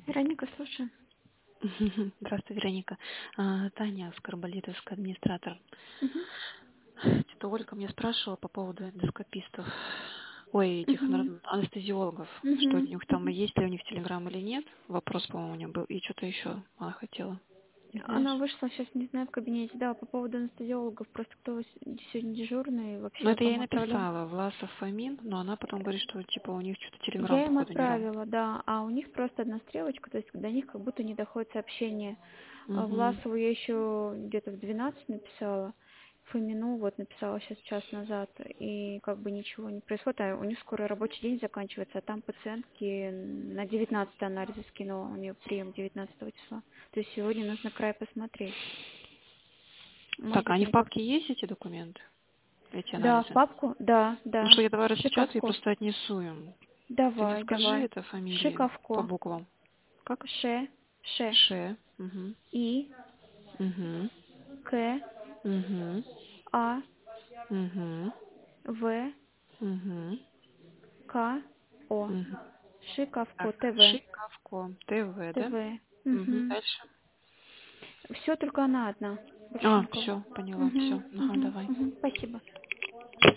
Вероника, слушаю. Здравствуй, Вероника. Таня Скороболитовская, администратор. Мгм. Тетя Ольга меня спрашивала по поводу эндоскопистов. Ой, этих Мгм. анестезиологов. Что у Мгм. них там, Мгм. есть ли у них телеграм или нет. Вопрос, по-моему, у нее был. И что-то еще она хотела. Не Она знаешь? вышла, сейчас не знаю, в кабинете. Да, по поводу анестезиологов. Просто кто сегодня дежурный, Ну, вообще, это я ей кому отправлял. написала. Власов Фомин, но она потом говорит, что типа у них что-то телеграм, Я им походу, не работает. отправила, да. А у них просто одна стрелочка, то есть до них как будто не доходит сообщение. Угу. Власову я еще где-то в 12 написала. Фомину вот написала сейчас час назад, и как бы ничего не происходит, а у них скоро рабочий день заканчивается, а там пациентки на 19 анализы скинула, у нее прием 19 числа. То есть сегодня нужно край посмотреть. Может Так, а быть, они в они как... папке есть, эти документы? Эти Да, в анализы? папку? Да, Ну да. что, я давай распечатаю и Шиковко. просто отнесу им. Ты мне Давай, скажи давай. это фамилии по Шиковко. буквам. Как? Ше, Ше. Ше. Угу. И, Угу. К, Угу. А, Угу. В, Угу. К, О. Угу. Шиковко, Так, ТВ. Шиковко. ТВ, да? ТВ. Угу. Угу. Дальше. Все только она одна. Больше никого. Все, поняла, Угу, все. Ага, угу, давай. угу. Спасибо.